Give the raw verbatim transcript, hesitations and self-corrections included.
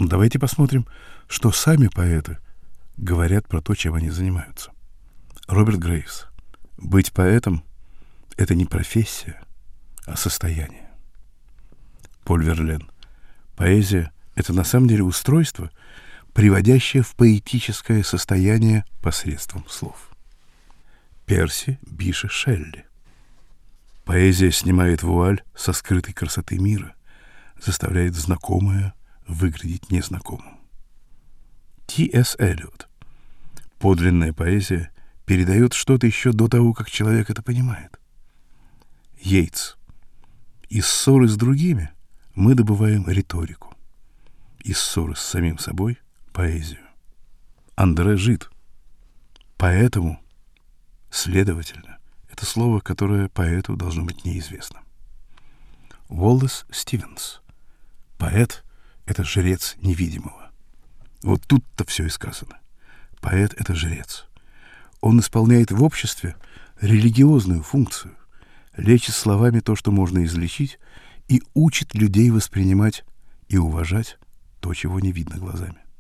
Ну, давайте посмотрим, что сами поэты говорят про то, чем они занимаются. Роберт Грейвс. Быть поэтом — это не профессия, а состояние. Поль Верлен. Поэзия — это на самом деле устройство, приводящее в поэтическое состояние посредством слов. Перси Биши Шелли. Поэзия снимает вуаль со скрытой красоты мира, заставляет знакомое выглядеть незнакомым. Ти Эс Эллиот. Подлинная поэзия передает что-то еще до того, как человек это понимает. Йейтс. Из ссоры с другими мы добываем риторику. Из ссоры с самим собой — поэзию. Андре Жид. Поэтому, следовательно, это слово, которое поэту должно быть неизвестно. Уоллес Стивенс. Поэт — это жрец невидимого. Вот тут-то все и сказано. Поэт — это жрец. Он исполняет в обществе религиозную функцию, лечит словами то, что можно излечить, и учит людей воспринимать и уважать то, чего не видно глазами.